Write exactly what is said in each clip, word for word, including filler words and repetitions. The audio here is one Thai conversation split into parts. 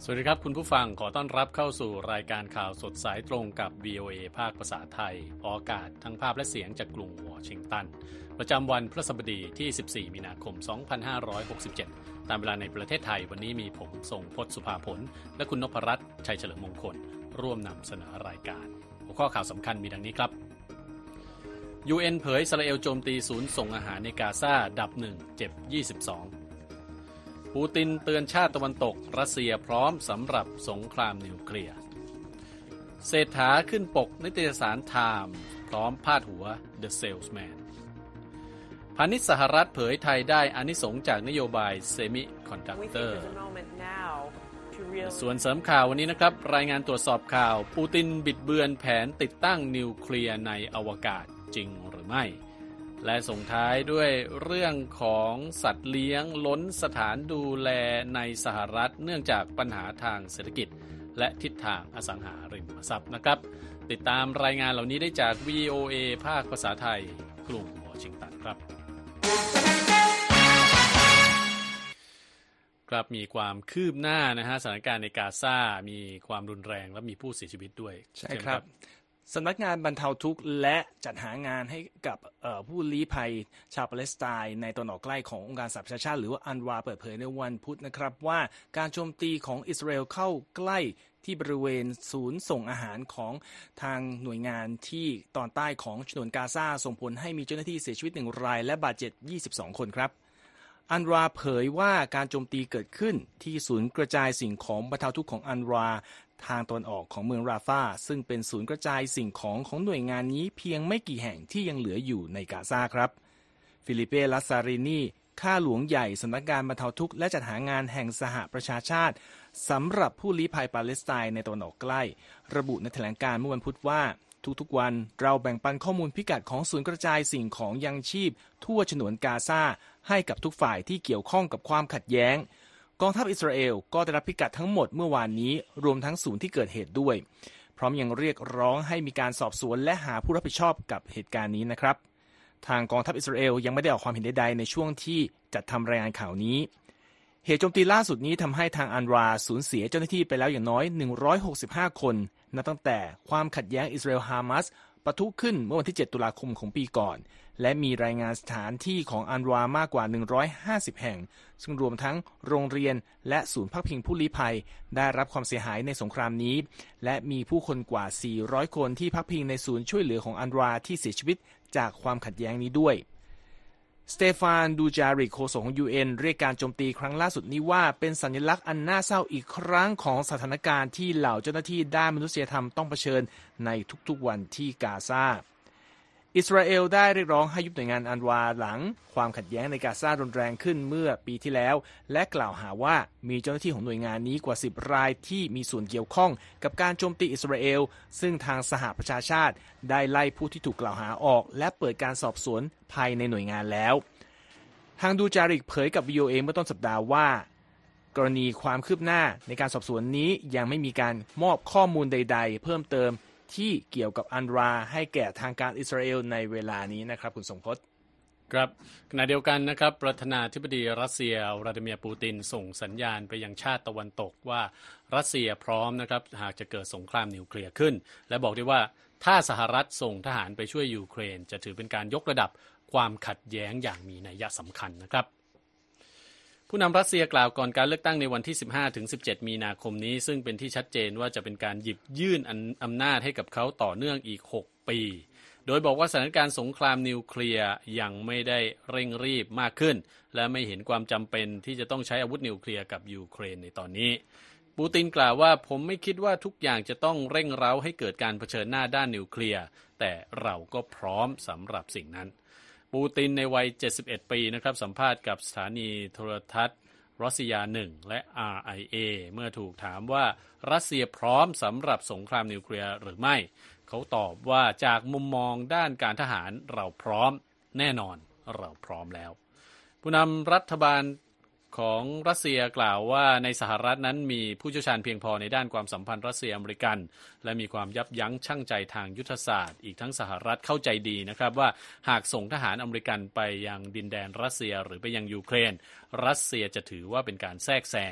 สวัสดีครับคุณผู้ฟังขอต้อนรับเข้าสู่รายการข่าวสดสายตรงกับ วี โอ เอ ภาคภาษาไทยออกอากาศทั้งภาพและเสียงจากกรุงวอชิงตันประจำวันพฤหัสบดีที่สิบสี่มีนาคมสองพันห้าร้อยหกสิบเจ็ดตามเวลาในประเทศไทยวันนี้มีผมทรงพจน์สุภาผลและคุณนพรัตน์ชัยเฉลิมมงคลร่วมนำเสนอรายการหัวข้อข่าวสำคัญมีดังนี้ครับ ยู เอ็น เผยอิสราเอลโจมตีศูนย์ส่งอาหารในกาซาดับหนึ่งเจ็บยี่สิบสองปูตินเตือนชาติตะวันตกรัสเซียพร้อมสำหรับสงครามนิวเคลียร์เศรษฐาขึ้นปกนิตยสารไทม์พร้อมพาดหัว The Salesman พาณิชย์สหรัฐเผยไทยได้อานิสงส์จากนโยบายเซมิคอนดักเตอร์ส่วนเสริมข่าววันนี้นะครับรายงานตรวจสอบข่าวปูตินบิดเบือนแผนติดตั้งนิวเคลียร์ในอวกาศจริงหรือไม่และส่งท้ายด้วยเรื่องของสัตว์เลี้ยงล้นสถานดูแลในสหรัฐเนื่องจากปัญหาทางเศรษฐกิจและทิศทางอสังหาริมทรัพย์นะครับติดตามรายงานเหล่านี้ได้จาก วี โอ เอ ภาคภาษาไทยกรุงวอชิงตันครับครับมีความคืบหน้านะฮะสถานการณ์ในกาซามีความรุนแรงและมีผู้เสียชีวิตด้วยใช่ครับสำนักงานบรรเทาทุกข์และจัดหางานให้กับผู้ลี้ภัยชาวปาเลสไตน์ในตะวันออกใกล้ขององค์การสหประชาชาติหรือว่าอันวาเปิดเผยในวันพุธนะครับว่าการโจมตีของอิสราเอลเข้าใกล้ที่บริเวณศูนย์ส่งอาหารของทางหน่วยงานที่ตอนใต้ของฉนวนกาซาส่งผลให้มีเจ้าหน้าที่เสียชีวิตหนึ่งรายและบาดเจ็บยี่สิบสองคนครับอันวาเผยว่าการโจมตีเกิดขึ้นที่ศูนย์กระจายสิ่งของบรรเทาทุกข์ของอันวาทางตอนออกของเมืองราฟาซึ่งเป็นศูนย์กระจายสิ่งของของหน่วยงานนี้เพียงไม่กี่แห่งที่ยังเหลืออยู่ในกาซาครับฟิลิเป้ลัสซารินีข้าหลวงใหญ่สำนักงานบรรเทาทุกข์และจัดหางานแห่งสหประชาชาติสำหรับผู้ลี้ภัยปาเลสไตน์ในตะวันออกใกล้ระบุในแถลงการณ์เมื่อวันพุธว่าทุกๆวันเราแบ่งปันข้อมูลพิกัดของศูนย์กระจายสิ่งของยังชีพทั่วฉนวนกาซาให้กับทุกฝ่ายที่เกี่ยวข้องกับความขัดแย้งกองทัพอิสราเอลก็ได้รับพิกัดทั้งหมดเมื่อวานนี้รวมทั้งศูนย์ที่เกิดเหตุด้วยพร้อมยังเรียกร้องให้มีการสอบสวนและหาผู้รับผิดชอบกับเหตุการณ์นี้นะครับทางกองทัพอิสราเอลยังไม่ได้ออกความเห็นใดๆในช่วงที่จัดทำรายงานข่าวนี้เหตุโจมตีล่าสุดนี้ทำให้ทางอันวาสูญเสียเจ้าหน้าที่ไปแล้วอย่างน้อยหนึ่งร้อยหกสิบห้าคนนับตั้งแต่ความขัดแย้งอิสราเอลฮามาสปะทุขึ้นเมื่อวันที่เจ็ดตุลาคมของปีก่อนและมีรายงานสถานที่ของอันวามากกว่าหนึ่งร้อยห้าสิบแห่งซึ่งรวมทั้งโรงเรียนและศูนย์พักพิงผู้ลี้ภัยได้รับความเสียหายในสงครามนี้และมีผู้คนกว่าสี่ร้อยคนที่พักพิงในศูนย์ช่วยเหลือของอันวาที่เสียชีวิตจากความขัดแย้งนี้ด้วยสเตฟานดูจาริกโฆษกของ ยู เอ็น เรียกการโจมตีครั้งล่าสุดนี้ว่าเป็นสัญลักษณ์อันน่าเศร้าอีกครั้งของสถานการณ์ที่เหล่าเจ้าหน้าที่ด้านมนุษยธรรมต้องเผชิญในทุกๆวันที่กาซาอิสราเอลได้เรียกร้องให้ยุบหน่วยงานอันวาหลังความขัดแย้งในกาซารุนแรงขึ้นเมื่อปีที่แล้วและกล่าวหาว่ามีเจ้าหน้าที่ของหน่วยงานนี้กว่าสิบรายที่มีส่วนเกี่ยวข้องกับการโจมตีอิสราเอลซึ่งทางสหประชาชาติได้ไล่ผู้ที่ถูกกล่าวหาออกและเปิดการสอบสวนภายในหน่วยงานแล้วทางดูจาริกเผยกับ วี โอ เอ เมื่อต้นสัปดาห์ว่ากรณีความคืบหน้าในการสอบสวนนี้ยังไม่มีการมอบข้อมูลใดๆเพิ่มเติมที่เกี่ยวกับอันวาให้แก่ทางการอิสราเอลในเวลานี้นะครับคุณสมพศครับขณะเดียวกันนะครับประธานาธิบดีรัสเซียวลาดิเมียร์ปูตินส่งสัญญาณไปยังชาติตะวันตกว่ารัสเซียพร้อมนะครับหากจะเกิดสงครามนิวเคลียร์ขึ้นและบอกด้วยว่าถ้าสหรัฐส่งทหารไปช่วยยูเครนจะถือเป็นการยกระดับความขัดแย้งอย่างมีนัยสำคัญนะครับผู้นำรัสเซียกล่าวก่อนการเลือกตั้งในวันที่ สิบห้าถึงสิบเจ็ด มีนาคมนี้ซึ่งเป็นที่ชัดเจนว่าจะเป็นการหยิบยื่นอำนาจให้กับเขาต่อเนื่องอีกหกปีโดยบอกว่าสถานการณ์สงครามนิวเคลียร์ยังไม่ได้เร่งรีบมากขึ้นและไม่เห็นความจำเป็นที่จะต้องใช้อาวุธนิวเคลียร์กับยูเครนในตอนนี้ปูตินกล่าวว่าผมไม่คิดว่าทุกอย่างจะต้องเร่งเร้าให้เกิดการเผชิญหน้าด้านนิวเคลียร์แต่เราก็พร้อมสำหรับสิ่งนั้นปูตินในวัยเจ็ดสิบเอ็ดปีนะครับสัมภาษณ์กับสถานีโทรทัศน์รัสเซียหนึ่งและ อาร์ ไอ เอ เมื่อถูกถามว่ารัสเซียพร้อมสำหรับสงครามนิวเคลียร์หรือไม่เขาตอบว่าจากมุมมองด้านการทหารเราพร้อมแน่นอนเราพร้อมแล้วผู้นำรัฐบาลของรัสเซียกล่าวว่าในสหรัฐนั้นมีผู้เชี่ยวชาญเพียงพอในด้านความสัมพันธ์รัสเซียอเมริกันและมีความยับยั้งชั่งใจทางยุทธศาสตร์อีกทั้งสหรัฐเข้าใจดีนะครับว่าหากส่งทหารอเมริกันไปยังดินแดนรัสเซียหรือไปยังยูเครนรัสเซียจะถือว่าเป็นการแทรกแซง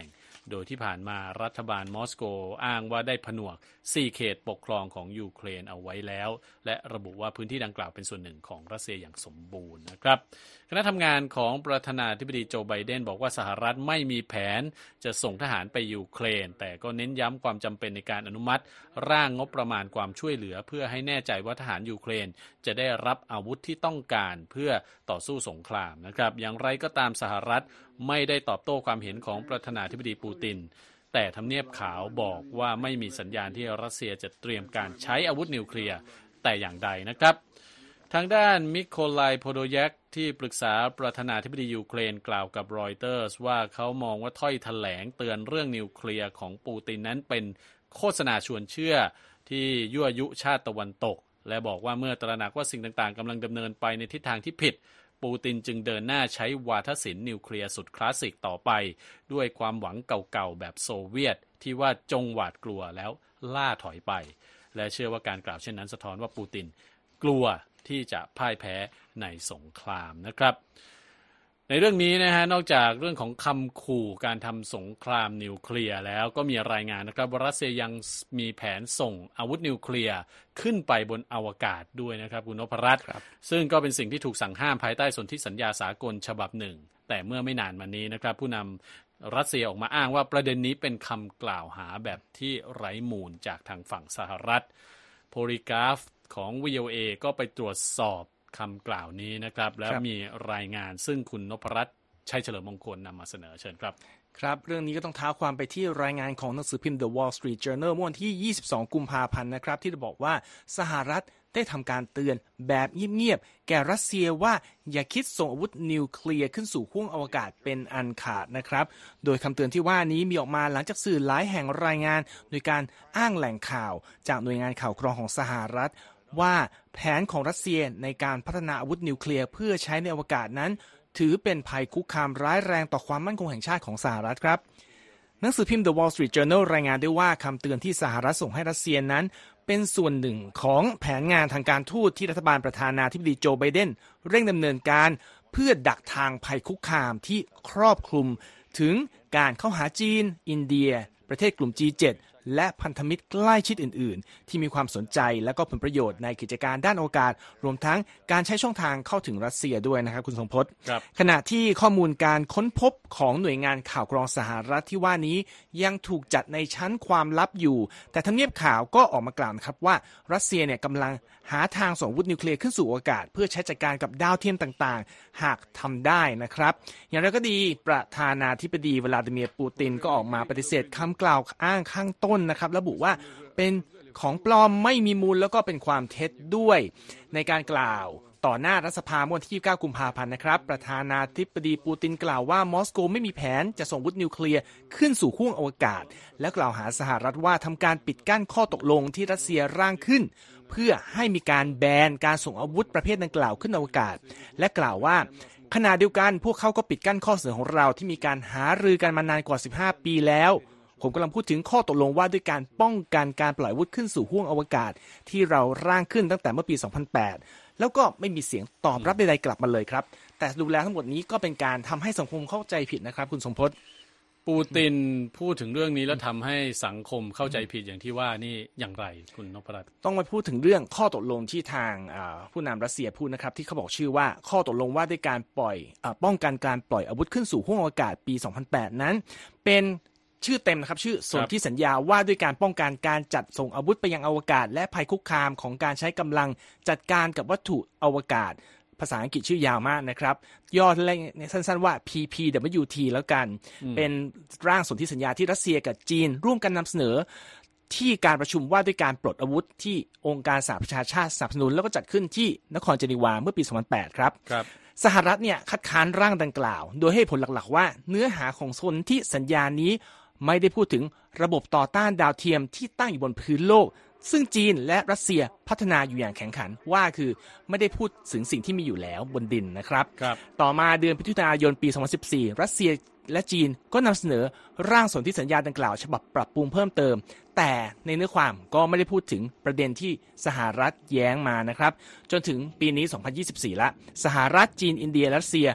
โดยที่ผ่านมารัฐบาลมอสโกอ้างว่าได้ผนวกสี่เขตปกครองของยูเครนเอาไว้แล้วและระบุว่าพื้นที่ดังกล่าวเป็นส่วนหนึ่งของรัสเซียอย่างสมบูรณ์นะครับคณะทำงานของประธานาธิบดีโจไบเดนบอกว่าสหรัฐไม่มีแผนจะส่งทหารไปยูเครนแต่ก็เน้นย้ำความจำเป็นในการอนุมัติร่างงบประมาณความช่วยเหลือเพื่อให้แน่ใจว่าทหารยูเครนจะได้รับอาวุธที่ต้องการเพื่อต่อสู้สงครามนะครับอย่างไรก็ตามสหรัฐไม่ได้ตอบโต้ความเห็นของประธานาธิบดีปูตินแต่ทำเนียบขาวบอกว่าไม่มีสัญญาณที่รัสเซียจะเตรียมการใช้อาวุธนิวเคลียร์แต่อย่างใดนะครับทางด้านมิโคไลโพโดยักที่ปรึกษาประธานาธิบดียูเครนกล่าวกับรอยเตอร์สว่าเขามองว่าถ้อยแถลงเตือนเรื่องนิวเคลียร์ของปูตินนั้นเป็นโฆษณาชวนเชื่อที่ยั่วยุชาติตะวันตกและบอกว่าเมื่อตระหนักว่าสิ่งต่างๆกำลังดำเนินไปในทิศทางที่ผิดปูตินจึงเดินหน้าใช้วาทศิลป์นิวเคลียร์สุดคลาสสิกต่อไปด้วยความหวังเก่าๆแบบโซเวียตที่ว่าจงหวาดกลัวแล้วล่าถอยไปและเชื่อว่าการกล่าวเช่นนั้นสะท้อนว่าปูตินกลัวที่จะพ่ายแพ้ในสงครามนะครับในเรื่องนี้นะฮะนอกจากเรื่องของคำขู่การทำสงครามนิวเคลียร์แล้วก็มีรายงานนะครับว่ารัสเซียยังมีแผนส่งอาวุธนิวเคลียร์ขึ้นไปบนอวกาศด้วยนะครับคุณนพรัตน์ซึ่งก็เป็นสิ่งที่ถูกสั่งห้ามภายใต้สนธิสัญญาสากลฉบับหนึ่งแต่เมื่อไม่นานมานี้นะครับผู้นำรัสเซียออกมาอ้างว่าประเด็นนี้เป็นคำกล่าวหาแบบที่ไร้มูลจากทางฝั่งสหรัฐโพลิกราฟของ วี โอ เอ ก็ไปตรวจสอบคำกล่าวนี้นะครับแล้วมีรายงานซึ่งคุณนพรัตน์ชัยเฉลิมมงคลนำมาเสนอเชิญครับครับเรื่องนี้ก็ต้องท้าความไปที่รายงานของหนังสือพิมพ์ The Wall Street Journal เมื่อวันที่ยี่สิบสองกุมภาพันธ์นะครับที่บอกว่าสหรัฐได้ทำการเตือนแบบเงียบๆแก่รัสเซียว่าอย่าคิดส่งอาวุธนิวเคลียร์ขึ้นสู่ห้วงอวกาศเป็นอันขาดนะครับโดยคำเตือนที่ว่านี้มีออกมาหลังจากสื่อหลายแห่งรายงานโดยการอ้างแหล่งข่าวจากหน่วยงานข่าวกรองของสหรัฐว่าแผนของรัสเซียในการพัฒนาอาวุธนิวเคลียร์เพื่อใช้ในอวกาศนั้นถือเป็นภัยคุกคามร้ายแรงต่อความมั่นคงแห่งชาติของสหรัฐครับหนังสือพิมพ์ The Wall Street Journal รายงานได้ว่าคำเตือนที่สหรัฐส่งให้รัสเซียนั้นเป็นส่วนหนึ่งของแผนงานทางการทูตที่รัฐบาลประธานาธิบดีโจไบเดนเร่งดำเนินการเพื่อดักทางภัยคุกคามที่ครอบคลุมถึงการเข้าหาจีนอินเดียประเทศกลุ่ม จี เซเว่นและพันธมิตรใกล้ชิดอื่นๆที่มีความสนใจและก็ผลประโยชน์ในกิจการด้านอวกาศรวมทั้งการใช้ช่องทางเข้าถึงรัสเซียด้วยนะครับคุณทรงพจน์ขณะที่ข้อมูลการค้นพบของหน่วยงานข่าวกรองสหรัฐที่ว่านี้ยังถูกจัดในชั้นความลับอยู่แต่ทำเนียบข่าวก็ออกมากล่าวนะครับว่ารัสเซียเนี่ยกำลังหาทางส่งอาวุธนิวเคลียร์ขึ้นสู่อวกาศเพื่อใช้จัดการกับดาวเทียมต่างๆหากทำได้นะครับอย่างไรก็ดีประธานาธิบดีวลาดิเมียร์ปูตินก็ออกมาปฏิเสธคำกล่าวอ้างข้างต้นนะครับระบุว่าเป็นของปลอมไม่มีมูลแล้วก็เป็นความเท็จด้วยในการกล่าวต่อหน้ารัฐสภาเมื่อวันที่ยี่สิบเก้ากุมภาพันธ์นะครับประธานาธิบดีปูตินกล่าวว่ามอสโกไม่มีแผนจะส่งอาวุธนิวเคลียร์ขึ้นสู่ห้วงอวกาศและกล่าวหาสหรัฐว่าทำการปิดกั้นข้อตกลงที่รัสเซียร่างขึ้นเพื่อให้มีการแบนการส่งอาวุธประเภทดังกล่าวขึ้นอวกาศและกล่าวว่าขณะเดียวกันพวกเขาก็ปิดกั้นข้อเสนอของเราที่มีการหารือกันมานานกว่าสิบห้าปีแล้วผมกำลังพูดถึงข้อตกลงว่าด้วยการป้องกันการปล่อยอาวุธขึ้นสู่ห้วงอวกาศที่เราร่างขึ้นตั้งแต่เมื่อปีสองพันแปดแล้วก็ไม่มีเสียงตอบรับใดๆกลับมาเลยครับแต่ดูแล้วทั้งหมดนี้ก็เป็นการทำให้สังคมเข้าใจผิดนะครับคุณสมพจน์ปูตินพูดถึงเรื่องนี้แล้วทำให้สังคมเข้าใจผิดอย่างที่ว่านี่อย่างไรคุณนพรัตน์ต้องมาพูดถึงเรื่องข้อตกลงที่ทางผู้นำรัสเซียพูดนะครับที่เขาบอกชื่อว่าข้อตกลงว่าด้วยการปล่อยป้องกันการปล่อยอาวุธขึ้นสู่ห้วงอวกาศปีสองพันแปดนั้นเป็นชื่อเต็มนะครับชื่อสนธิสัญญาว่าด้วยการป้องกันการจัดส่งอาวุธไปยังอวกาศและภัยคุกคามของการใช้กำลังจัดการกับวัตถุอวกาศภาษาอังกฤษชื่อยาวมากนะครับย่อสั้นๆว่า พี พี ดับเบิลยู ที แล้วกันเป็นร่างสนธิสัญญาที่รัสเซียกับจีนร่วมกันนำเสนอที่การประชุมว่าด้วยการปลดอาวุธที่องค์การสหประชาชาติสนับสนุนแล้วก็จัดขึ้นที่นครเจนีวาเมื่อปีสองพันแปดครับสหรัฐเนี่ยคัดค้านร่างดังกล่าวโดยให้ผลหลักๆว่าเนื้อหาของสนธิสัญญานี้ไม่ได้พูดถึงระบบต่อต้านดาวเทียมที่ตั้งอยู่บนพื้นโลกซึ่งจีนและรัสเซียพัฒนาอยู่อย่างแข็งขันว่าคือไม่ได้พูดถึงสิ่งที่มีอยู่แล้วบนดินนะครับต่อมาเดือนพฤศจิกายนปีสองพันสิบสี่รัสเซียและจีนก็นำเสนอร่างสนธิสัญญาดังกล่าวฉบับปรับปรุงเพิ่มเติมแต่ในเนื้อความก็ไม่ได้พูดถึงประเด็นที่สหรัฐแย้งมานะครับจนถึงปีนี้สองพันยี่สิบสี่ละสหรัฐจีนอินเดียรัสเซีย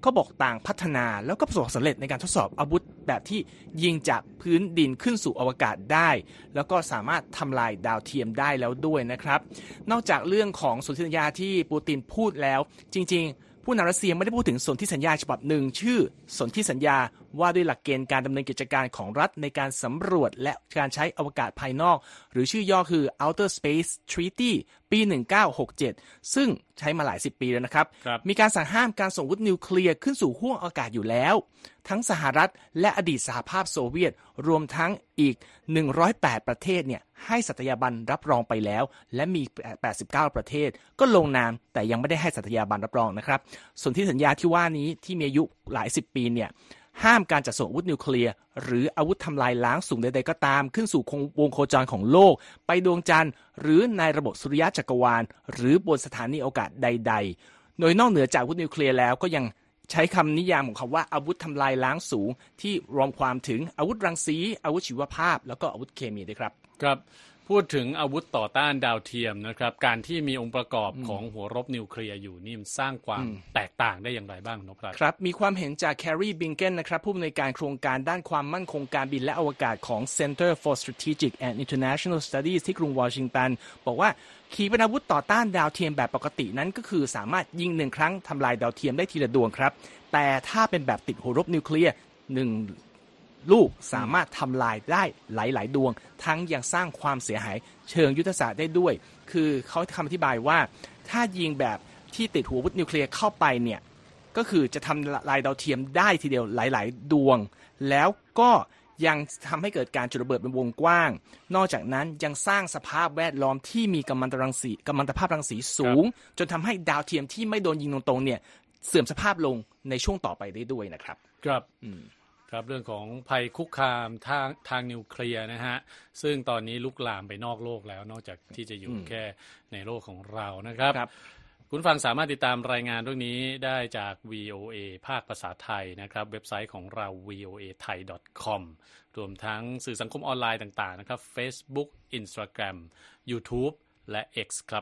ก็บอกต่างพัฒนาแล้วก็ประสบความสำเร็จในการทดสอบอาวุธแบบที่ยิงจากพื้นดินขึ้นสู่อวกาศได้แล้วก็สามารถทำลายดาวเทียมได้แล้วด้วยนะครับนอกจากเรื่องของสนธิสัญญาที่ปูตินพูดแล้วจริงๆผู้นำรัสเซียไม่ได้พูดถึงสนธิสัญญาฉบับหนึ่งชื่อสนธิสัญญาว่าด้วยหลักเกณฑ์การดำเนินกิจการของรัฐในการสำรวจและการใช้อวกาศภายนอกหรือชื่อย่อคือ Outer Space Treaty ปีหนึ่งพันเก้าร้อยหกสิบเจ็ดซึ่งใช้มาหลายสิบปีแล้วนะครับมีการสั่งห้ามการส่งอาวุธนิวเคลียร์ขึ้นสู่ห้วงอากาศอยู่แล้วทั้งสหรัฐและอดีตสหภาพโซเวียตรวมทั้งอีกหนึ่งร้อยแปดประเทศเนี่ยให้สัตยาบันรับรองไปแล้วและมีแปดสิบเก้าประเทศก็ลงนามแต่ยังไม่ได้ให้สัตยาบันรับรองนะครับส่วนที่สัญญาที่ว่านี้ที่มีอายุหลายสิบปีเนี่ยห้ามการจัดส่งอาวุธนิวเคลียร์หรืออาวุธทำลายล้างสูงใดๆก็ตามขึ้นสู่วงโคจรของโลกไปดวงจันทร์หรือในระบบสุริยะจักรวาลหรือบนสถานีอวกาศใดๆโดยนอกเหนือจากอาวุธนิวเคลียร์แล้วก็ยังใช้คำนิยามของคำว่าอาวุธทำลายล้างสูงที่รวมความถึงอาวุธรังสีอาวุธชีวภาพแล้วก็อาวุธเคมีด้วยครับครับพูดถึงอาวุธต่อต้านดาวเทียมนะครับการที่มีองค์ประกอบของหัวรบนิวเคลียร์อยู่นี่มันสร้างความแตกต่างได้อย่างไรบ้างนพรัตน์ครับมีความเห็นจากแคร์รีบิงเกนนะครับผู้อำนวยการโครงการด้านความมั่นคงการบินและอวกาศของ Center for Strategic and International Studies ที่กรุงวอชิงตันบอกว่าขีปนาวุธต่อต้านดาวเทียมแบบปกตินั้นก็คือสามารถยิงหนึ่งครั้งทำลายดาวเทียมได้ทีละดวงครับแต่ถ้าเป็นแบบติดหัวรบนิวเคลียร์หนึ่งลูกสามารถทำลายได้หลายๆดวงทั้งยังสร้างความเสียหายเชิงยุทธศาสตร์ได้ด้วยคือเขาคำอธิบายว่าถ้ายิงแบบที่ติดหัวอาวุธนิวเคลียร์เข้าไปเนี่ยก็คือจะทำลายดาวเทียมได้ทีเดียวหลายๆดวงแล้วก็ยังทำให้เกิดการจุดระเบิดเป็นวงกว้างนอกจากนั้นยังสร้างสภาพแวดล้อมที่มีกัมมันตรังสีกัมมันตภาพรังสีสูงจนทำให้ดาวเทียมที่ไม่โดนยิงตรงๆเนี่ยเสื่อมสภาพลงในช่วงต่อไปได้ด้วยนะครับครับครับเรื่องของภัยคุกคามทางทางนิวเคลียร์นะฮะซึ่งตอนนี้ลุกลามไปนอกโลกแล้วนอกจากที่จะอยู่แค่ในโลกของเรานะครับคุณฟังสามารถติดตามรายงานเรื่องนี้ได้จาก วี โอ เอ ภาคภาษาไทยนะครับเว็บไซต์ของเรา วี โอ เอ ไทย ดอท คอม รวมทั้งสื่อสังคมออนไลน์ต่างๆนะครับ Facebook Instagram YouTube และ X ครับ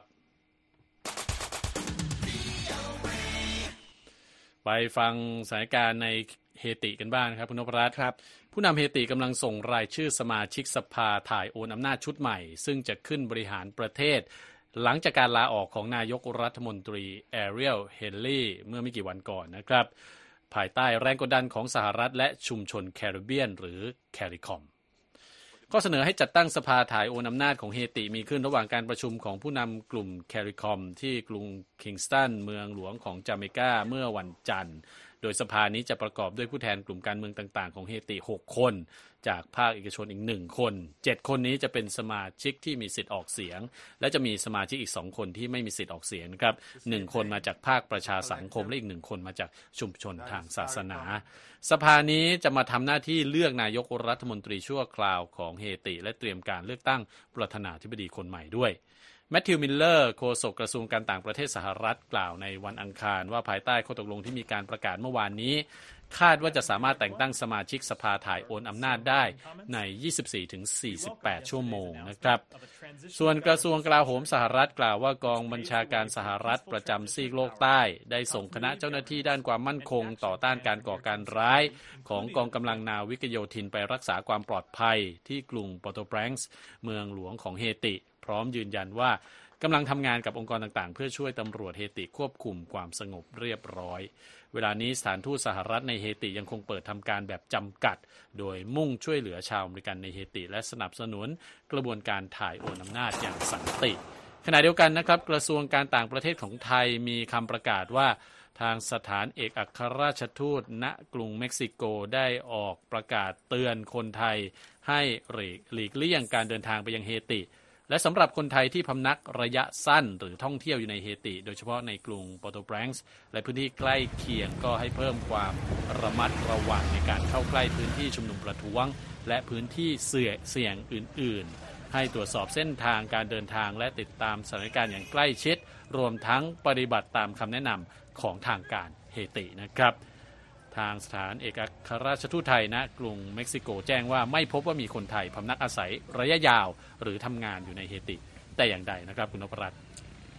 ไปฟังสถานการณ์ในเฮติกันบ้างครับคุณนพรัตน์ครับผู้นำเฮติกำลังส่งรายชื่อสมาชิกสภาถ่ายโอนอำนาจชุดใหม่ซึ่งจะขึ้นบริหารประเทศหลังจากการลาออกของนายกรัฐมนตรีแอเรียลเฮนรี่เมื่อไม่กี่วันก่อนนะครับภายใต้แรงกดดันของสหรัฐและชุมชนแคริบเบียนหรือแคริคอมข้อเสนอให้จัดตั้งสภาถ่ายโอนอำนาจของเฮติมีขึ้นระหว่างการประชุมของผู้นำกลุ่มแคริคอมที่กรุงคิงสตันเมืองหลวงของจาเมกาเมื่อวันจันทร์โดยสภานี้จะประกอบด้วยผู้แทนกลุ่มการเมืองต่างๆของเฮติหกคนจากภาคเอกชนอีกหนึ่งคนเจ็ดคนนี้จะเป็นสมาชิกที่มีสิทธิ์ออกเสียงและจะมีสมาชิกอีกสองคนที่ไม่มีสิทธิ์ออกเสียงครับหนึ่งคนมาจากภาคประชาสังคมและอีกหนึ่งคนมาจากชุมชนทางศาสนาสภานี้จะมาทำหน้าที่เลือกนายกรัฐมนตรีชั่วคราวของเฮติและเตรียมการเลือกตั้งประธานาธิบดีคนใหม่ด้วยแมทธิวมิลเลอร์โฆษกกระทรวงการต่างประเทศสหรัฐกล่าวในวันอังคารว่าภายใต้ข้อตกลงที่มีการประกาศเมื่อวานนี้คาดว่าจะสามารถแต่งตั้งสมาชิกสภาถ่ายโอนอำนาจได้ใน ยี่สิบสี่ถึงสี่สิบแปด ชั่วโมงนะครับส่วนกระทรวงกลาโหมสหรัฐกล่าวว่ากองบัญชาการสหรัฐประจำซีกโลกใต้ได้ส่งคณะเจ้าหน้าที่ด้านความมั่นคงต่อต้านการก่อการร้ายของกองกำลังนาวิกโยธินไปรักษาความปลอดภัยที่กรุงปอร์โตแปรงซ์เมืองหลวงของเฮติพร้อมยืนยันว่ากำลังทำงานกับองค์กรต่างๆเพื่อช่วยตำรวจเฮติควบคุมความสงบเรียบร้อยเวลานี้สถานทูตสหรัฐในเฮติยังคงเปิดทำการแบบจำกัดโดยมุ่งช่วยเหลือชาวอเมริกันในเฮติและสนับสนุนกระบวนการถ่ายโอนอำนาจอย่างสันติขณะเดียวกันนะครับกระทรวงการต่างประเทศของไทยมีคำประกาศว่าทางสถานเอกอัครราชทูตณกรุงเม็กซิโกได้ออกประกาศเตือนคนไทยให้หลีกเลี่ยงการเดินทางไปยังเฮติและสำหรับคนไทยที่พำนักระยะสั้นหรือท่องเที่ยวอยู่ในเฮติโดยเฉพาะในกรุงปอร์โตแปรงซ์และพื้นที่ใกล้เคียงก็ให้เพิ่มความระมัดระวังในการเข้าใกล้พื้นที่ชุมนุมประท้วงและพื้นที่เสี่ยงอื่นๆให้ตรวจสอบเส้นทางการเดินทางและติดตามสถานการณ์อย่างใกล้ชิดรวมทั้งปฏิบัติตามคำแนะนำของทางการเฮตินะครับทางสถานเอกอัครราชทูตไทยณกรุงเม็กซิโกแจ้งว่าไม่พบว่ามีคนไทยพำนักอาศัยระยะยาวหรือทำงานอยู่ในเฮติแต่อย่างใดนะครับคุณนพรัตน์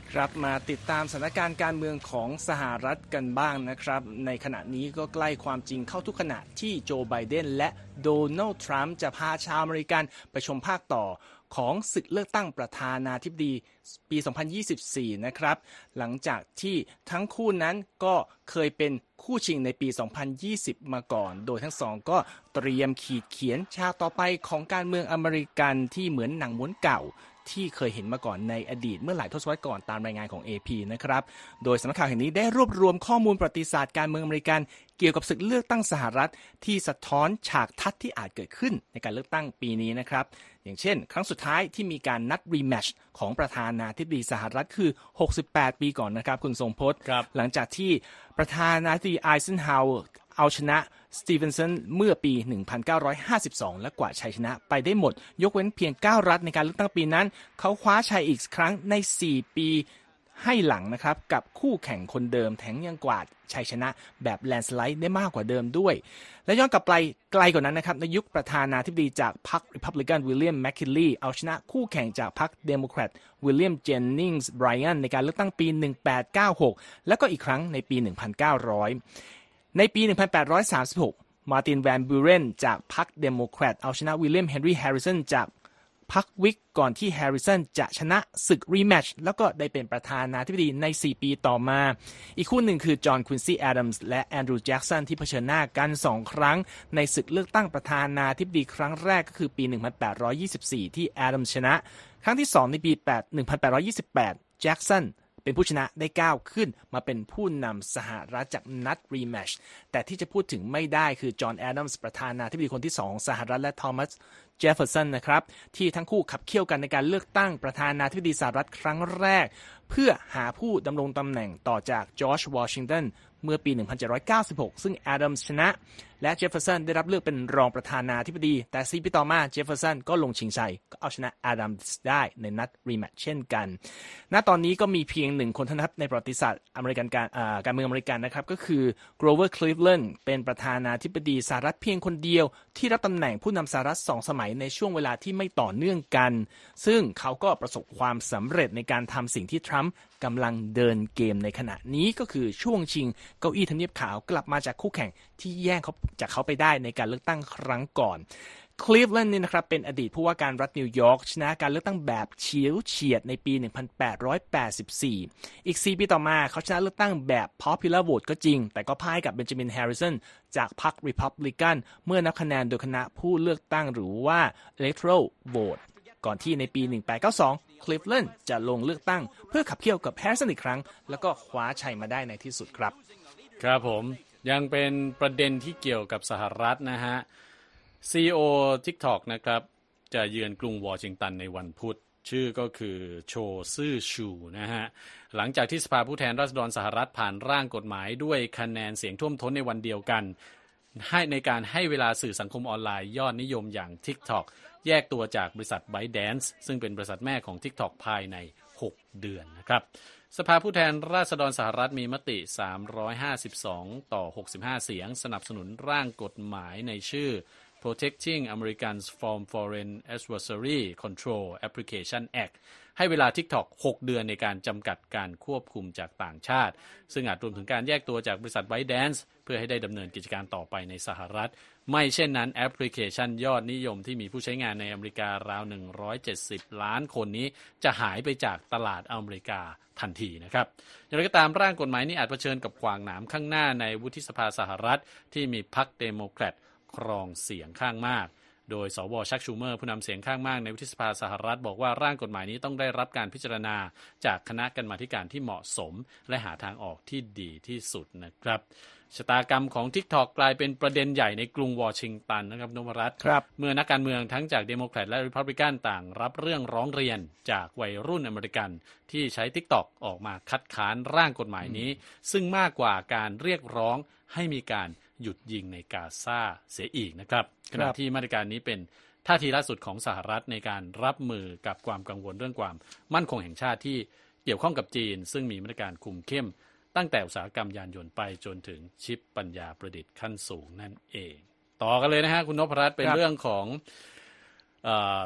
ครับมาติดตามสถานการณ์การเมืองของสหรัฐกันบ้างนะครับในขณะนี้ก็ใกล้ความจริงเข้าทุกขณะที่โจไบเดนและโดนัลด์ทรัมป์จะพาชาวอเมริกันไปชมภาคต่อของศึกเลือกตั้งประธานาธิบดีปี สองพันยี่สิบสี่ นะครับหลังจากที่ทั้งคู่นั้นก็เคยเป็นคู่ชิงในปี สองพันยี่สิบ มาก่อนโดยทั้งสองก็เตรียมขีดเขียนฉากต่อไปของการเมืองอเมริกันที่เหมือนหนังม้วนเก่าที่เคยเห็นมาก่อนในอดีตเมื่อหลายทศวรรษก่อนตามรายงานของ เอ พี นะครับโดยสำนักข่าวแห่งนี้ได้รวบรวมข้อมูลประวัติศาสตร์การเมืองอเมริกันเกี่ยวกับศึกเลือกตั้งสหรัฐที่สะท้อนฉากทัศน์ที่อาจเกิดขึ้นในการเลือกตั้งปีนี้นะครับอย่างเช่นครั้งสุดท้ายที่มีการนัดรีแมตช์ของประธานาธิบดีสหรัฐคือหกสิบแปดปีก่อนนะครับคุณทรงพจน์หลังจากที่ประธานาธิบดีไอเซนฮาวเวอร์เอาชนะสตีเวนสันเมื่อปี หนึ่งพันเก้าร้อยห้าสิบสอง และกวาดชัยชนะไปได้หมดยกเว้นเพียงเก้ารัฐในการเลือกตั้งปีนั้นเขาคว้าชัยอีกครั้งในสี่ปีให้หลังนะครับกับคู่แข่งคนเดิมแถมยังกวาดชัยชนะแบบแลนด์สไลด์ได้มากกว่าเดิมด้วยและย้อนกลับไปไกลกว่านั้นนะครับในยุคประธานาธิบดีจากพรรคริพับลิกันวิลเลียมแมคคินลีย์เอาชนะคู่แข่งจากพรรคเดโมแครตวิลเลียมเจนนิงส์ไบรอันในการเลือกตั้งปีหนึ่งพันแปดร้อยเก้าสิบหกแล้วก็อีกครั้งในปีหนึ่งพันเก้าร้อยในปีหนึ่งพันแปดร้อยสามสิบหกมาร์ตินแวนบูเรนจากพรรคเดโมแครตเอาชนะวิลเลียมเฮนรี่แฮร์ริสันจากพรรควิกก่อนที่แฮร์ริสันจะชนะศึกรีแมตช์แล้วก็ได้เป็นประธานาธิบดีในสี่ปีต่อมาอีกคู่หนึ่งคือจอห์นควินซี่แอดัมส์และแอนดรูว์แจ็กสันที่เผชิญหน้ากันสองครั้งในศึกเลือกตั้งประธานาธิบดีครั้งแรกก็คือปีหนึ่งพันแปดร้อยยี่สิบสี่ที่แอดัมส์ชนะครั้งที่สองในปีหนึ่งพันแปดร้อยยี่สิบแปดแจ็กสันเป็นผู้ชนะได้ก้าวขึ้นมาเป็นผู้นำสหรัฐจากนัดรีแมตช์แต่ที่จะพูดถึงไม่ได้คือจอห์นแอดัมส์ประธานาธิบดีคนที่สองของสหรัฐและทอมัสเจฟเฟอร์สันนะครับที่ทั้งคู่ขับเคี่ยวกันในการเลือกตั้งประธานาธิบดีสหรัฐครั้งแรกเพื่อหาผู้ดำรงตำแหน่งต่อจากจอร์จวอชิงตันเมื่อปีหนึ่งพันเจ็ดร้อยเก้าสิบหกซึ่งแอดัมส์ชนะและเจฟเฟอร์สันได้รับเลือกเป็นรองประธานาธิบดีแต่สี่ปีต่อมาเจฟเฟอร์สันก็ลงชิงชัยก็เอาชนะแอดัมส์ได้ในนัดรีแมตช์เช่นกันณตอนนี้ก็มีเพียงหนึ่งคนเท่านั้นในประวัติศาสตร์อเมริกันการการเมืองอเมริกันนะครับก็คือโกรเวอร์คลีฟแลนด์เป็นประธานาธิบดีสหรัฐเพียงคนเดียวที่รับตำแหน่งผู้นำสหรัฐสองสมัยในช่วงเวลาที่ไม่ต่อเนื่องกันซึ่งเขาก็ประสบความสำเร็จในการทำสิ่งที่ทรัมป์กำลังเดินเกมในขณะนี้ก็คือช่วงชิงเก้าอี้ทำเนียบขาวกลับมาจากคู่แข่งที่แย่งเขาจากเขาไปได้ในการเลือกตั้งครั้งก่อนคลีฟแลนด์นี่นะครับเป็นอดีตผู้ว่าการรัฐนิวยอร์กชนะการเลือกตั้งแบบเฉียวเฉียดในปีหนึ่งพันแปดร้อยแปดสิบสี่อีกสี่ปีต่อมาเขาชนะเลือกตั้งแบบ popular vote ก็จริงแต่ก็พ่ายกับเบนจามินแฮร์ริสันจากพรรคริพับลิกันเมื่อนับคะแนนโดยคณะผู้เลือกตั้งหรือว่า electoral voteก่อนที่ในปีหนึ่งพันแปดร้อยเก้าสิบสองคลีฟแลนด์จะลงเลือกตั้งเพื่อขับเคี่ยวกับแฮร์ริสันอีกครั้งแล้วก็คว้าชัยมาได้ในที่สุดครับครับผมยังเป็นประเด็นที่เกี่ยวกับสหรัฐนะฮะ ซี อี โอ TikTok นะครับจะเยือนกรุงวอชิงตันในวันพุธชื่อก็คือโชซื่อชูนะฮะหลังจากที่สภาผู้แทนราษฎรสหรัฐผ่านร่างกฎหมายด้วยคะแนนเสียงท่วมท้นในวันเดียวกันให้ในการให้เวลาสื่อสังคมออนไลน์ยอดนิยมอย่าง TikTok แยกตัวจากบริษัท ByteDance ซึ่งเป็นบริษัทแม่ของ TikTok ภายในหกเดือนนะครับสภาผู้แทนราษฎรสหรัฐมีมติสามร้อยห้าสิบสองต่อหกสิบห้าเสียงสนับสนุนร่างกฎหมายในชื่อ Protecting Americans from Foreign Adversary Control Application Act ให้เวลา TikTok หกเดือนในการจำกัดการควบคุมจากต่างชาติซึ่งอาจรวมถึงการแยกตัวจากบริษัท ByteDance เพื่อให้ได้ดำเนินกิจการต่อไปในสหรัฐไม่เช่นนั้นแอปพลิเคชันยอดนิยมที่มีผู้ใช้งานในอเมริการาวหนึ่งร้อยเจ็ดสิบล้านคนนี้จะหายไปจากตลาดอเมริกาทันทีนะครับอย่างไรก็ตามร่างกฎหมายนี้อาจเผชิญกับขวากหนามข้างหน้าในวุฒิสภาสหรัฐที่มีพรรคเดโมแครตครองเสียงข้างมากโดยสวชักชูเมอร์ผู้นำเสียงข้างมากในวุฒิสภาสหรัฐบอกว่าร่างกฎหมายนี้ต้องได้รับการพิจารณาจากคณะกรรมาธิการที่เหมาะสมและหาทางออกที่ดีที่สุดนะครับชะตากรรมของ TikTok กลายเป็นประเด็นใหญ่ในกรุงวอชิงตันนะครับนพรัตน์เมื่อนักการเมืองทั้งจากเดโมแครตและริพับลิกันต่างรับเรื่องร้องเรียนจากวัยรุ่นอเมริกันที่ใช้ TikTok ออกมาคัดค้านร่างกฎหมายนี้ซึ่งมากกว่าการเรียกร้องให้มีการหยุดยิงในกาซาเสียอีกนะครับขณะที่มาตรการนี้เป็นท่าทีล่าสุดของสหรัฐในการรับมือกับความกังวลเรื่องความมั่นคงแห่งชาติที่เกี่ยวข้องกับจีนซึ่งมีมาตรการคุมเข้มตั้งแต่อุตสาหกรรมยานยนต์ไปจนถึงชิปปัญญาประดิษฐ์ขั้นสูงนั่นเองต่อกันเลยนะฮะคุณนพรัตน์เป็นเรื่องของเอ่อ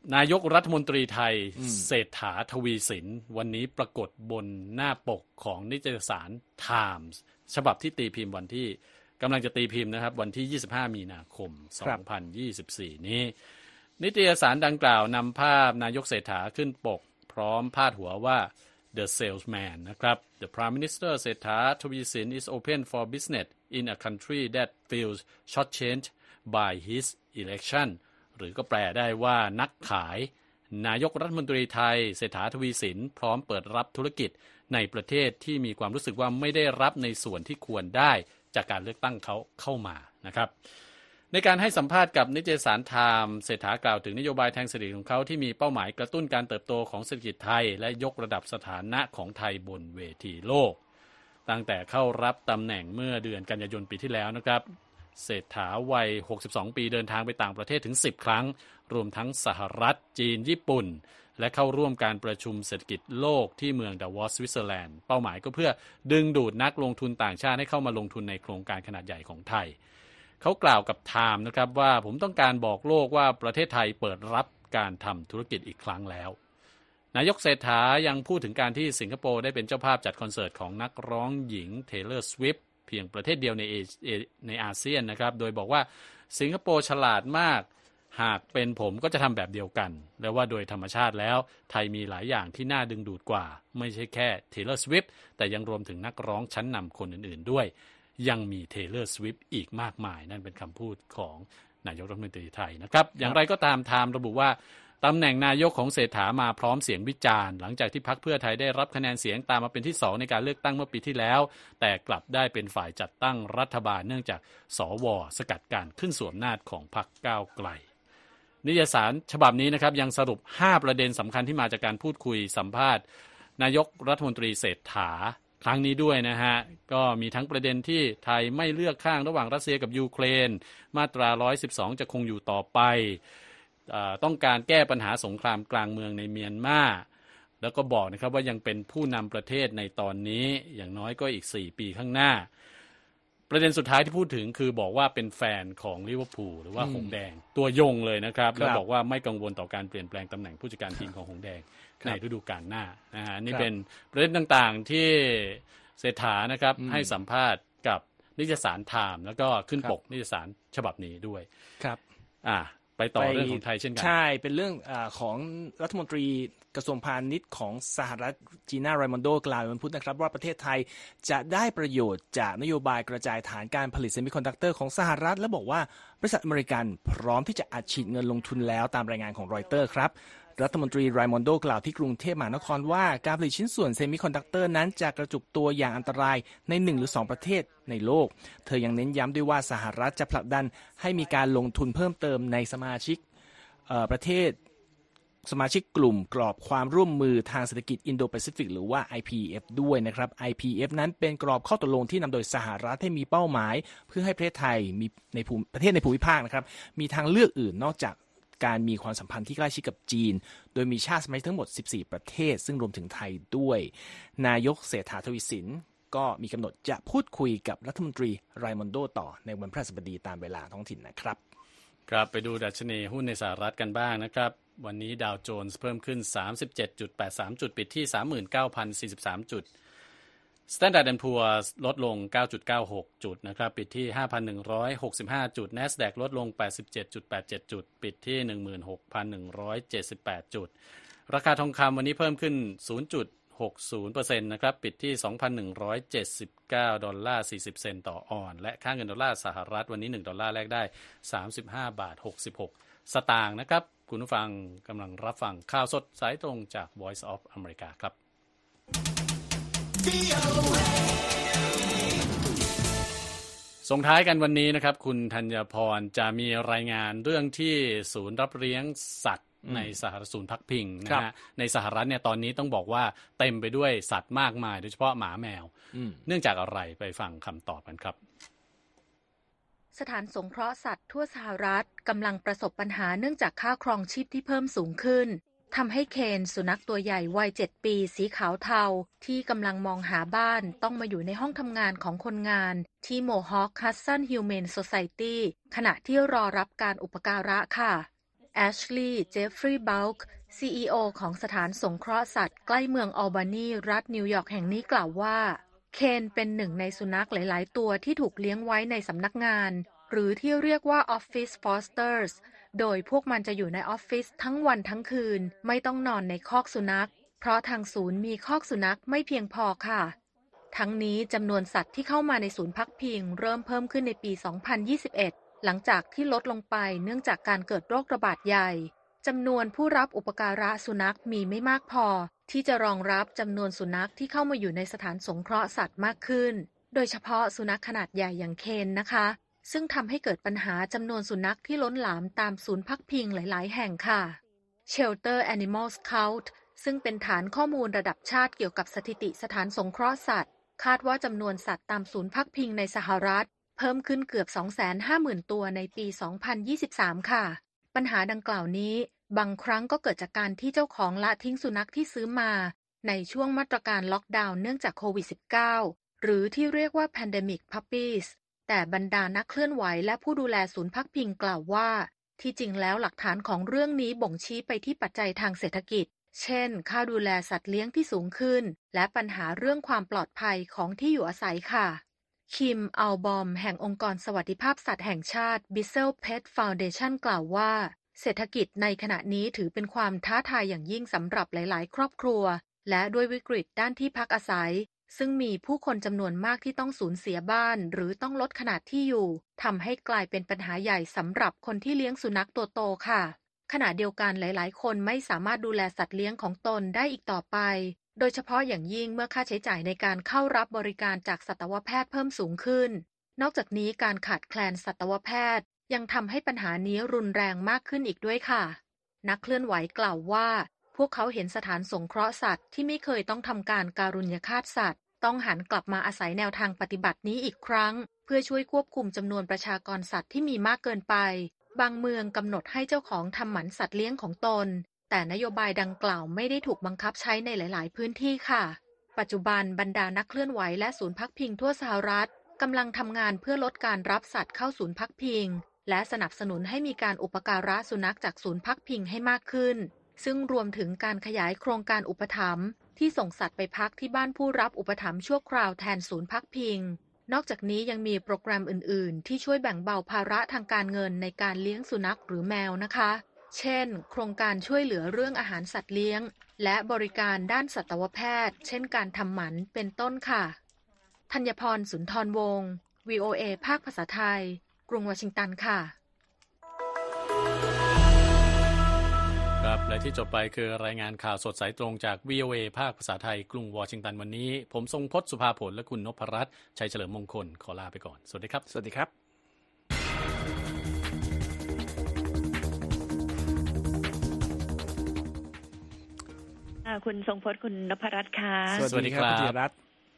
นายกรัฐมนตรีไทยเศรษฐาทวีสินวันนี้ปรากฏบนหน้าปกของนิตยสาร Times ฉบับที่ตีพิมพ์วันที่กำลังจะตีพิมพ์นะครับวันที่ยี่สิบห้ามีนาคมสองพันยี่สิบสี่นี้นิตยสารดังกล่าวนำภาพนายกเศรษฐาขึ้นปกพร้อมพาดหัวว่า The Salesman นะครับ The Prime Minister เศรษฐาทวีสิน is open for business in a country that feels shortchanged by his election หรือก็แปลได้ว่านักขายนายกรัฐมนตรีไทยเศรษฐาทวีสินพร้อมเปิดรับธุรกิจในประเทศที่มีความรู้สึกว่าไม่ได้รับในส่วนที่ควรได้จากการเลือกตั้งเขาเข้ามานะครับในการให้สัมภาษณ์กับนิตยสารไทม์เศรษฐากล่าวถึงนโยบายทางเศรษฐกิจของเขาที่มีเป้าหมายกระตุ้นการเติบโตของเศรษฐกิจไทยและยกระดับสถานะของไทยบนเวทีโลกตั้งแต่เข้ารับตำแหน่งเมื่อเดือนกันยายนปีที่แล้วนะครับเศรษฐาวัยหกสิบสองปีเดินทางไปต่างประเทศถึงสิบครั้งรวมทั้งสหรัฐจีนญี่ปุ่นและเข้าร่วมการประชุมเศรษฐกิจโลกที่เมืองดาวอสสวิตเซอร์แลนด์เป้าหมายก็เพื่อดึงดูดนักลงทุนต่างชาติให้เข้ามาลงทุนในโครงการขนาดใหญ่ของไทยเขากล่าวกับไทม์นะครับว่าผมต้องการบอกโลกว่าประเทศไทยเปิดรับการทำธุรกิจอีกครั้งแล้วนายกเศรษฐายังพูดถึงการที่สิงคโปร์ได้เป็นเจ้าภาพจัดคอนเสิร์ตของนักร้องหญิงเทย์เลอร์สวิฟต์เพียงประเทศเดียวในเอในอาเซียนนะครับโดยบอกว่าสิงคโปร์ฉลาดมากหากเป็นผมก็จะทำแบบเดียวกันและว่าโดยธรรมชาติแล้วไทยมีหลายอย่างที่น่าดึงดูดกว่าไม่ใช่แค่ Taylor Swift แต่ยังรวมถึงนักร้องชั้นนำคนอื่นๆด้วยยังมี Taylor Swift อีกมากมายนั่นเป็นคำพูดของนายกรัฐมนตรีไทยนะครับอย่างไรก็ตามไทม์ระบุว่าตำแหน่งนายกของเศรษฐามาพร้อมเสียงวิจารณ์หลังจากที่พรรคเพื่อไทยได้รับคะแนนเสียงตามมาเป็นที่สองในการเลือกตั้งเมื่อปีที่แล้วแต่กลับได้เป็นฝ่ายจัดตั้งรัฐบาลเนื่องจากสวสกัดการขึ้นสู่อำนาจของพรรคก้าวไกลนิตยสารฉบับนี้นะครับยังสรุปห้าประเด็นสำคัญที่มาจากการพูดคุยสัมภาษณ์นายกรัฐมนตรีเศรษฐาครั้งนี้ด้วยนะฮะก็มีทั้งประเด็นที่ไทยไม่เลือกข้างระหว่างรัสเซียกับยูเครนมาตราหนึ่งร้อยสิบสองจะคงอยู่ต่อไปต้องการแก้ปัญหาสงครามกลางเมืองในเมียนมาแล้วก็บอกนะครับว่ายังเป็นผู้นำประเทศในตอนนี้อย่างน้อยก็อีกสี่ปีข้างหน้าประเด็นสุดท้ายที่พูดถึงคือบอกว่าเป็นแฟนของลิเวอร์พูลหรือว่าหงแดงตัวยงเลยนะครับแล้วบอกว่าไม่กังวลต่อการเปลี่ยนแปลงตำแหน่งผู้จัดการทีมของหงแดงในฤดูกาลหน้านะฮะนี่เป็นประเด็นต่างๆที่เศรษฐานะครับให้สัมภาษณ์กับนิตยสารไทม์แล้วก็ขึ้นปกนิตยสารฉบับนี้ด้วยครับอ่าไปต่อเรื่องของไทยเช่นกันใช่เป็นเรื่องอ่าของรัฐมนตรีกระทรวงพาณิชย์ของสหรัฐจีน่าไรมอนโดกล่าววันพุธนะครับว่าประเทศไทยจะได้ประโยชน์จากนโยบายกระจายฐานการผลิตเซมิคอนดักเตอร์ของสหรัฐและบอกว่าบริษัทอเมริกันพร้อมที่จะอัดฉีดเงินลงทุนแล้วตามรายงานของรอยเตอร์ครับรัฐมนตรีไรมอนโดกล่าวที่กรุงเทพมหานครว่าการผลิตชิ้นส่วนเซมิคอนดักเตอร์นั้นจะกระจุกตัวอย่างอันตรายในหนึ่งหรือสองประเทศในโลกเธอยังเน้นย้ำด้วยว่าสหรัฐจะผลักดันให้มีการลงทุนเพิ่มเติมในสมาชิกประเทศสมาชิกกลุ่มกรอบความร่วมมือทางเศรษฐกิจอินโดแปซิฟิกหรือว่า ไอ พี เอฟ ด้วยนะครับ ไอ พี เอฟ นั้นเป็นกรอบข้อตกลงที่นำโดยสหรัฐให้มีเป้าหมายเพื่อให้ประเทศไทยมีในภูมิประเทศในภูมิภาคนะครับมีทางเลือกอื่นนอกจากการมีความสัมพันธ์ที่ใกล้ชิดกับจีนโดยมีชาติสมาชิกทั้งหมดสิบสี่ประเทศซึ่งรวมถึงไทยด้วยนายกเศรษฐาทวีสินก็มีกำหนดจะพูดคุยกับรัฐมนตรีไรมอนโดต่อในวันพฤหัสบดีตามเวลาท้องถิ่นนะครับครับไปดูดัชนีหุ้นในสหรัฐกันบ้างนะครับวันนี้ดาวโจนส์เพิ่มขึ้น สามสิบเจ็ดจุดแปดสาม จุดปิดที่ สามหมื่นเก้าพันสี่สิบสาม จุด Standard แอนด์ Poor's ลดลง เก้าจุดเก้าหก จุดนะครับปิดที่ ห้าพันหนึ่งร้อยหกสิบห้า จุด NASDAQ ลดลง แปดสิบเจ็ดจุดแปดเจ็ด จุดปิดที่ หนึ่งหมื่นหกพันหนึ่งร้อยเจ็ดสิบแปด จุดราคาทองคำวันนี้เพิ่มขึ้น ศูนย์จุดหกศูนย์เปอร์เซ็นต์ นะครับปิดที่ สองพันหนึ่งร้อยเจ็ดสิบเก้าดอลลาร์สี่สิบเซนต์ต่อออนซ์และค่าเงินดอลลาร์สหรัฐวันนี้หนึ่งดอลลาร์แลกได้สามสิบห้าบาทหกสิบหกสตางค์นะครับคุณผู้ฟังกำลังรับฟังข่าวสดสายตรงจาก Voice of America ครับส่งท้ายกันวันนี้นะครับคุณธัญพรจะมีรายงานเรื่องที่ศูนย์รับเลี้ยงสัตว์ในสหรัฐศูนย์พักพิงนะฮะในสหรัฐเนี่ยตอนนี้ต้องบอกว่าเต็มไปด้วยสัตว์มากมายโดยเฉพาะหมาแมวเนื่องจากอะไรไปฟังคำตอบกันครับสถานสงเคราะห์สัตว์ทั่วสหรัฐกำลังประสบปัญหาเนื่องจากค่าครองชีพที่เพิ่มสูงขึ้นทำให้เคนสุนัขตัวใหญ่วัยเจ็ดปีสีขาวเทาที่กำลังมองหาบ้านต้องมาอยู่ในห้องทำงานของคนงานที่ Mohawk Hudson Humane Society ขณะที่รอรับการอุปการะค่ะแอชลีย์ เจฟฟรีย์ บัลค์ ซี อี โอ ของสถานสงเคราะห์สัตว์ใกล้เมืองอัลบานีรัฐนิวยอร์กแห่งนี้กล่าวว่าเคนเป็นหนึ่งในสุนัขหลายๆตัวที่ถูกเลี้ยงไว้ในสำนักงานหรือที่เรียกว่า Office Fosters โดยพวกมันจะอยู่ในออฟฟิศทั้งวันทั้งคืนไม่ต้องนอนในคอกสุนัขเพราะทางศูนย์มีคอกสุนัขไม่เพียงพอค่ะทั้งนี้จำนวนสัตว์ที่เข้ามาในศูนย์พักพิงเริ่มเพิ่มขึ้นในปี สองพันยี่สิบเอ็ด หลังจากที่ลดลงไปเนื่องจากการเกิดโรคระบาดใหญ่จำนวนผู้รับอุปการะสุนัขมีไม่มากพอที่จะรองรับจำนวนสุนัขที่เข้ามาอยู่ในสถานสงเคราะห์สัตว์มากขึ้นโดยเฉพาะสุนัขขนาดใหญ่อย่างเคนนะคะซึ่งทำให้เกิดปัญหาจำนวนสุนัขที่ล้นหลามตามศูนย์พักพิงหลายๆแห่งค่ะ Shelter Animals Count ซึ่งเป็นฐานข้อมูลระดับชาติเกี่ยวกับสถิติสถานสงเคราะห์สัตว์คาดว่าจำนวนสัตว์ตามศูนย์พักพิงในสหรัฐเพิ่มขึ้นเกือบ สองแสนห้าหมื่น ตัวในปี สองพันยี่สิบสาม ค่ะปัญหาดังกล่าวนี้บางครั้งก็เกิดจากการที่เจ้าของละทิ้งสุนัขที่ซื้อมาในช่วงมาตรการล็อกดาวน์เนื่องจากโควิด สิบเก้า หรือที่เรียกว่า Pandemic Puppies แต่บรรดานักเคลื่อนไหวและผู้ดูแลศูนย์พักพิงกล่าวว่าที่จริงแล้วหลักฐานของเรื่องนี้บ่งชี้ไปที่ปัจจัยทางเศรษฐกิจเช่นค่าดูแลสัตว์เลี้ยงที่สูงขึ้นและปัญหาเรื่องความปลอดภัยของที่อยู่อาศัยค่ะคิม อัลบอมแห่งองค์กรสวัสดิภาพสัตว์แห่งชาติ Bissell Pet Foundation กล่าวว่าเศรษฐกิจในขณะนี้ถือเป็นความท้าทายอย่างยิ่งสำหรับหลายๆครอบครัวและด้วยวิกฤตด้านที่พักอาศัยซึ่งมีผู้คนจำนวนมากที่ต้องสูญเสียบ้านหรือต้องลดขนาดที่อยู่ทำให้กลายเป็นปัญหาใหญ่สำหรับคนที่เลี้ยงสุนัขตัวโตค่ะขณะเดียวกันหลายๆคนไม่สามารถดูแลสัตว์เลี้ยงของตนได้อีกต่อไปโดยเฉพาะอย่างยิ่งเมื่อค่าใช้จ่ายในการเข้ารับบริการจากสัตวแพทย์เพิ่มสูงขึ้นนอกจากนี้การขาดแคลนสัตวแพทย์ยังทำให้ปัญหานี้รุนแรงมากขึ้นอีกด้วยค่ะนักเคลื่อนไหวกล่าวว่าพวกเขาเห็นสถานสงเคราะห์สัตว์ที่ไม่เคยต้องทำการการุญยฆาตสัตว์ต้องหันกลับมาอาศัยแนวทางปฏิบัตินี้อีกครั้งเพื่อช่วยควบคุมจำนวนประชากรสัตว์ที่มีมากเกินไปบางเมืองกำหนดให้เจ้าของทำหมันสัตว์เลี้ยงของตนแต่นโยบายดังกล่าวไม่ได้ถูกบังคับใช้ในหลายๆพื้นที่ค่ะปัจจุบันบรรดานักเคลื่อนไหวและศูนย์พักพิงทั่วสหรัฐกำลังทำงานเพื่อลดการรับสัตว์เข้าศูนย์พักพิงและสนับสนุนให้มีการอุปการะสุนัขจากศูนย์พักพิงให้มากขึ้นซึ่งรวมถึงการขยายโครงการอุปถัมภ์ที่ส่งสัตว์ไปพักที่บ้านผู้รับอุปถัมภ์ชั่วคราวแทนศูนย์พักพิงนอกจากนี้ยังมีโปรแกรมอื่นๆที่ช่วยแบ่งเบาภาระทางการเงินในการเลี้ยงสุนัขหรือแมวนะคะเช่นโครงการช่วยเหลือเรื่องอาหารสัตว์เลี้ยงและบริการด้านสัตวแพทย์เช่นการทำหมันเป็นต้นค่ะธัญพร สุนทรวงศ์ วี โอ เอ ภาคภาษาไทยกรุงวอชิงตันค่ะครับและที่จบไปคือรายงานข่าวสดสายตรงจาก วี โอ เอ ภาคภาษาไทยกรุงวอชิงตันวันนี้ผมทรงพจน์สุภาผลและคุณนพรัตน์ชัยเฉลิมมงคลขอลาไปก่อนสวัสดีครับสวัสดีครับคุณทรงพจน์คุณนพรัตน์ค่ะสวัสดีครับคุณธีรรัตน์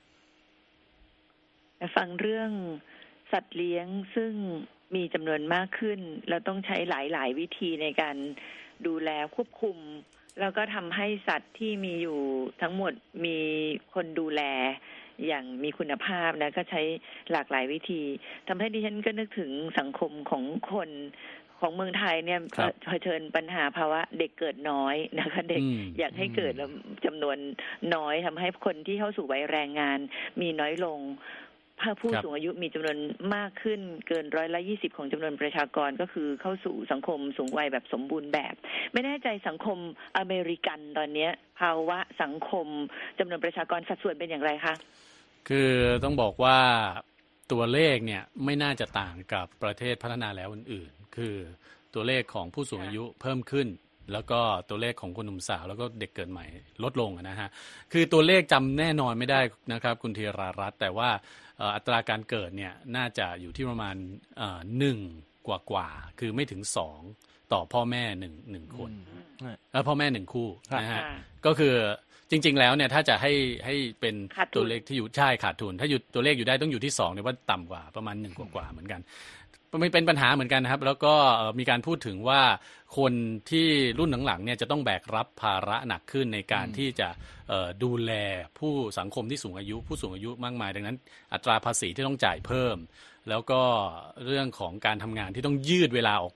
ฟังเรื่องสัตว์เลี้ยงซึ่งมีจำนวนมากขึ้นเราต้องใช้หลายๆวิธีในการดูแลควบคุมแล้วก็ทำให้สัตว์ที่มีอยู่ทั้งหมดมีคนดูแลอย่างมีคุณภาพนะก็ใช้หลากหลายวิธีทำให้ดิฉันก็นึกถึงสังคมของคนของเมืองไทยเนี่ยเผชิญปัญหาภาวะเด็กเกิดน้อยนะคะเด็กอยากให้เกิดแล้วจำนวนน้อยทำให้คนที่เข้าสู่วัยแรงงานมีน้อยลงผู้สูงอายุมีจำนวนมากขึ้นเกินร้อยละยี่สิบของจำนวนประชากรก็คือเข้าสู่สังคมสูงวัยแบบสมบูรณ์แบบไม่แน่ใจสังคมอเมริกันตอนนี้ภาวะสังคมจำนวนประชากรสัดส่วนเป็นอย่างไรคะคือต้องบอกว่าตัวเลขเนี่ยไม่น่าจะต่างกับประเทศพัฒนาแล้วอื่นๆคือตัวเลขของผู้สูงอายุเพิ่มขึ้นแล้วก็ตัวเลขของคนหนุ่มสาวแล้วก็เด็กเกิดใหม่ลดลงนะฮะคือตัวเลขจำแน่นอนไม่ได้นะครับคุณธีรารัตน์แต่ว่าอัตราการเกิดเนี่ยน่าจะอยู่ที่ประมาณหนึ่งกว่ากว่าคือไม่ถึงสองต่อพ่อแม่หนึ่งหนึ่งคนแล้วพ่อแม่หนึ่งคู่นะฮะก็คือจริงๆแล้วเนี่ยถ้าจะให้ให้เป็นตัวเลขที่อยู่ใช่ขาดทุนถ้าอยู่ตัวเลขอยู่ได้ต้องอยู่ที่สองเนี่ยว่าต่ำกว่าประมาณหนึ่งกว่าๆเหมือนกันมันเป็นปัญหาเหมือนกันนะครับแล้วก็มีการพูดถึงว่าคนที่รุ่นหลังๆเนี่ยจะต้องแบกรับภาระหนักขึ้นในการที่จะดูแลผู้สังคมที่สูงอายุผู้สูงอายุมากมายดังนั้นอัตราภาษีที่ต้องจ่ายเพิ่มแล้วก็เรื่องของการทำงานที่ต้องยืดเวลาออก